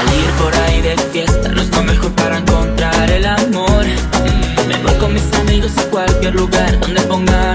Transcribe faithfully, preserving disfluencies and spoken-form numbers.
Salir por ahí de fiesta no es lo mejor para encontrar el amor. Me voy con mis amigos a cualquier lugar donde ponga